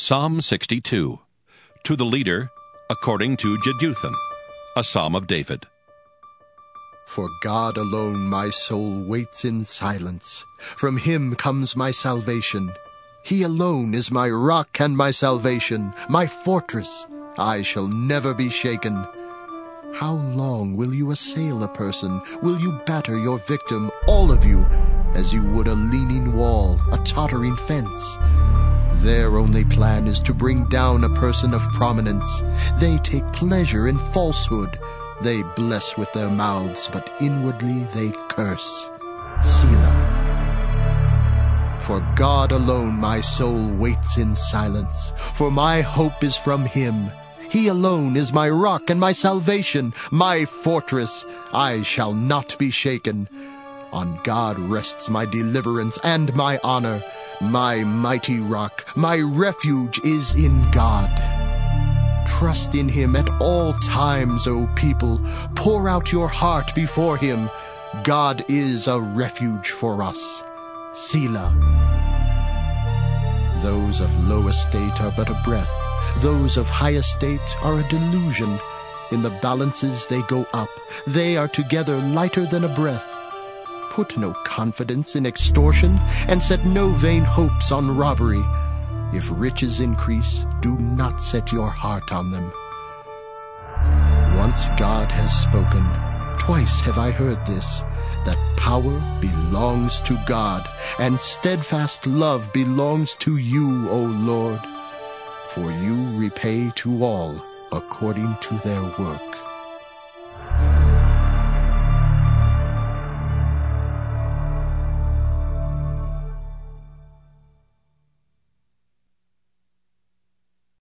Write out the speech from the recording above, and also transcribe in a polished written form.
Psalm 62. To the leader, according to Jeduthun, a psalm of David. For God alone my soul waits in silence. From him comes my salvation. He alone is my rock and my salvation, my fortress. I shall never be shaken. How long will you assail a person? Will you batter your victim, all of you, as you would a leaning wall, a tottering fence? Their only plan is to bring down a person of prominence. They take pleasure in falsehood. They bless with their mouths, but inwardly they curse. Selah. For God alone my soul waits in silence, for my hope is from him. He alone is my rock and my salvation, my fortress. I shall not be shaken. On God rests my deliverance and my honor. My mighty rock, my refuge is in God. Trust in him at all times, O people. Pour out your heart before him. God is a refuge for us. Selah. Those of low estate are but a breath. Those of high estate are a delusion. In the balances they go up. They are together lighter than a breath. Put no confidence in extortion, and set no vain hopes on robbery. If riches increase, do not set your heart on them. Once God has spoken, twice have I heard this, that power belongs to God, and steadfast love belongs to you, O Lord. For you repay to all according to their work.